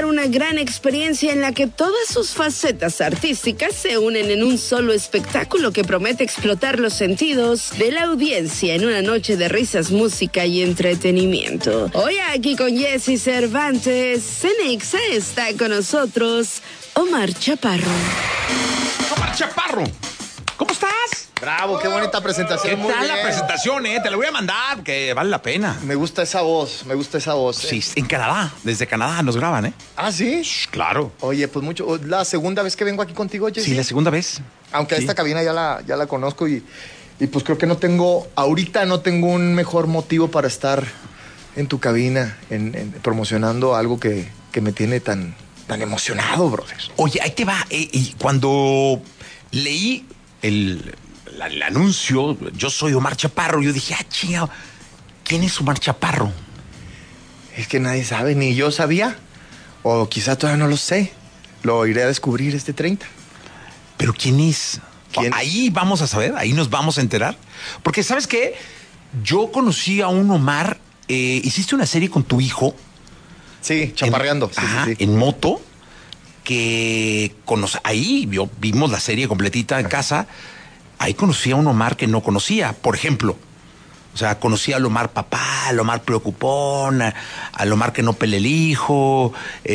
presentar una gran experiencia en la que todas sus facetas artísticas se unen en un solo espectáculo que promete explotar los sentidos de la audiencia en una noche de risas, música y entretenimiento. Hoy aquí con Jesse Cervantes, en Exa está con nosotros Omar Chaparro. Omar Chaparro, ¿cómo estás? Bravo, qué bonita presentación. ¿Qué tal la presentación, Te la voy a mandar, que vale la pena. Me gusta esa voz, Sí, en Canadá, desde Canadá nos graban, ¿Ah, sí? Claro. Oye, pues mucho. ¿La segunda vez que vengo aquí contigo, Jesse? Sí, la segunda vez. Aunque sí. Esta cabina ya la conozco y pues creo que ahorita no tengo un mejor motivo para estar en tu cabina, promocionando algo que me tiene tan emocionado, brother. Oye, ahí te va. Y cuando leí el anuncio, yo soy Omar Chaparro, yo dije, chingado, ¿quién es Omar Chaparro? Es que nadie sabe, ni yo sabía. O quizá todavía no lo sé. Lo iré a descubrir este 30. ¿Pero quién es? ¿Quién? Ahí vamos a saber, ahí nos vamos a enterar. Porque, ¿sabes qué? Yo conocí a un Omar, hiciste una serie con tu hijo. Sí, chaparreando. Sí. En moto, que ahí vimos la serie completita en casa. Ahí conocí a un Omar que no conocía, por ejemplo. O sea, conocí al Omar papá, al Omar preocupón, al Omar que no pele el hijo,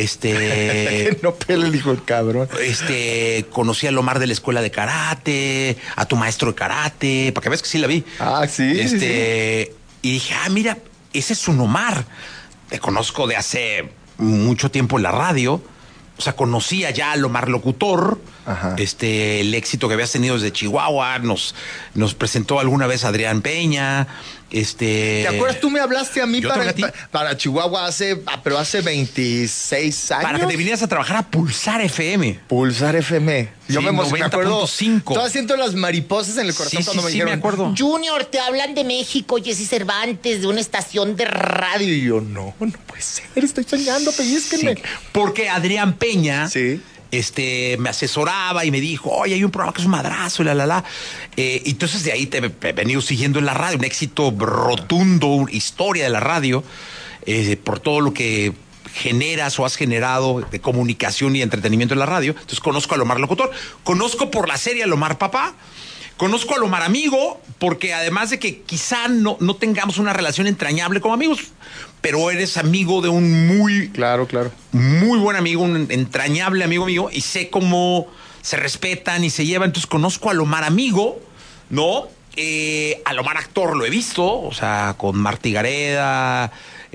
Que no pele el hijo, el cabrón. Conocí al Omar de la escuela de karate, a tu maestro de karate, para que veas que sí la vi. Ah, sí. Sí. Y dije, mira, ese es un Omar. Te conozco de hace mucho tiempo en la radio. O sea, conocía ya al Omar locutor. Ajá. El éxito que habías tenido desde Chihuahua. Nos presentó alguna vez Adrián Peña. ¿Te acuerdas? Tú me hablaste a mí para Chihuahua pero hace 26 años. Para que te vinieras a trabajar a Pulsar FM. Pulsar FM. Yo Sí, me acuerdo. 90.5. Estaba haciendo las mariposas en el corazón cuando me dijeron. Sí, me acuerdo. Junior, te hablan de México, Jesse Cervantes, de una estación de radio. Y yo, no puede ser, estoy soñando, pellizquenme. Sí, porque Adrián Peña sí. Me asesoraba y me dijo, oye, hay un programa que es un madrazo, y entonces de ahí te he venido siguiendo en la radio, un éxito rotundo, historia de la radio, por todo lo que generas o has generado de comunicación y entretenimiento en la radio. Entonces conozco al Omar locutor, conozco por la serie al Omar papá, conozco al Omar amigo, porque además de que quizá no tengamos una relación entrañable como amigos, pero eres amigo de un Claro. muy buen amigo, un entrañable amigo mío, y sé cómo se respetan y se llevan. Entonces conozco al Omar amigo, ¿no? Al Omar actor lo he visto, o sea, con Martí Gareda,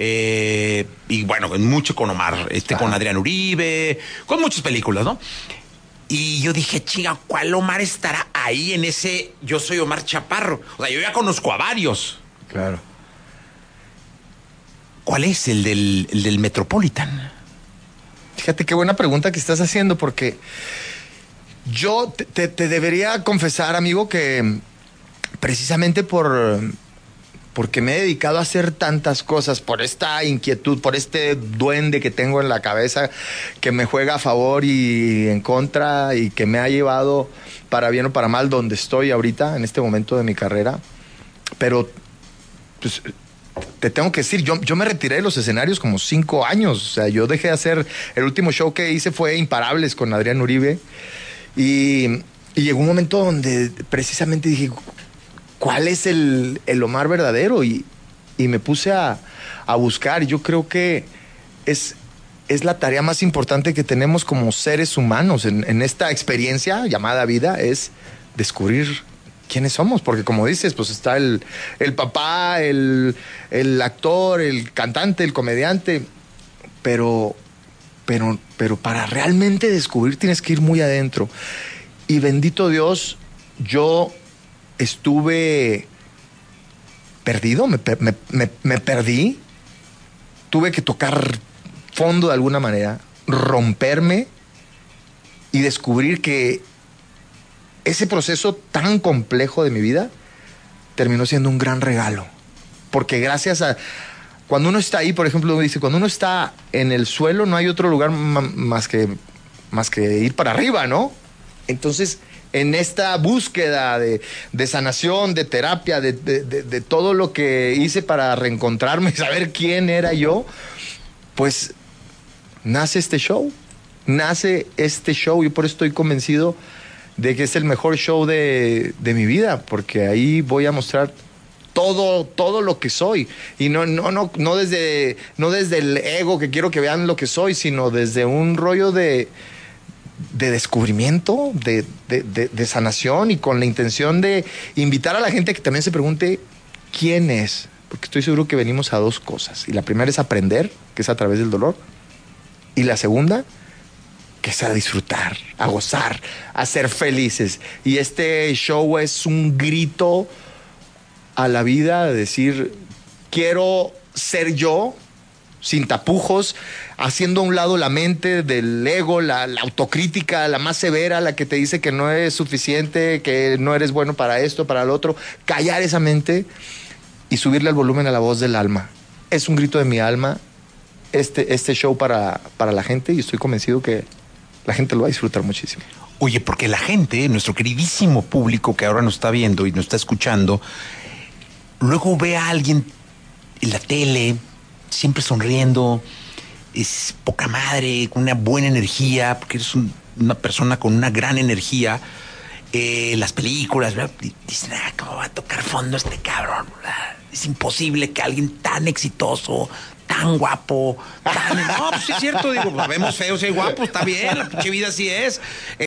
y bueno, mucho con Omar, con Adrián Uribe, con muchas películas, ¿no? Y yo dije, chinga, ¿cuál Omar estará ahí en ese Yo Soy Omar Chaparro? O sea, yo ya conozco a varios. Claro. ¿Cuál es el del Metropolitan? Fíjate qué buena pregunta que estás haciendo, porque yo te debería confesar, amigo, que precisamente porque me he dedicado a hacer tantas cosas, por esta inquietud, por este duende que tengo en la cabeza, que me juega a favor y en contra, y que me ha llevado para bien o para mal donde estoy ahorita, en este momento de mi carrera. Pero, pues, te tengo que decir, yo me retiré de los escenarios como 5 años. O sea, yo dejé de hacer, el último show que hice fue Imparables con Adrián Uribe. Y llegó un momento donde precisamente dije, ¿cuál es el Omar verdadero? Y me puse a buscar. Y yo creo que es la tarea más importante que tenemos como seres humanos en esta experiencia llamada vida, es descubrir quiénes somos, porque como dices, pues está el papá, el actor, el cantante, el comediante, pero para realmente descubrir tienes que ir muy adentro. Y bendito Dios, yo estuve perdido, me perdí, tuve que tocar fondo de alguna manera, romperme y descubrir que ese proceso tan complejo de mi vida terminó siendo un gran regalo. Porque gracias a... Cuando uno está ahí, por ejemplo, dice, cuando uno está en el suelo no hay otro lugar más que ir para arriba, ¿no? Entonces, en esta búsqueda de sanación, de terapia, de todo lo que hice para reencontrarme, saber quién era yo, pues nace este show. Nace este show y por eso estoy convencido de que es el mejor show de mi vida, porque ahí voy a mostrar todo lo que soy. Y no desde el ego que quiero que vean lo que soy, sino desde un rollo de descubrimiento, de sanación, y con la intención de invitar a la gente que también se pregunte quién es. Porque estoy seguro que venimos a dos cosas. Y la primera es aprender, que es a través del dolor. Y la segunda, que es a disfrutar, a gozar, a ser felices. Y este show es un grito a la vida de decir, quiero ser yo, sin tapujos, haciendo a un lado la mente del ego, la autocrítica, la más severa, la que te dice que no es suficiente, que no eres bueno para esto, para lo otro. Callar esa mente y subirle el volumen a la voz del alma. Es un grito de mi alma, este show para la gente, y estoy convencido que la gente lo va a disfrutar muchísimo. Oye, porque la gente, nuestro queridísimo público que ahora nos está viendo y nos está escuchando, luego ve a alguien en la tele, siempre sonriendo, es poca madre, con una buena energía, porque eres una persona con una gran energía. Las películas, ¿verdad? Dicen, ¿cómo va a tocar fondo este cabrón? Es imposible que alguien tan exitoso, tan guapo, tan... No, pues sí es cierto, digo, pues, vemos feos y guapos, está bien, la pinche vida así es.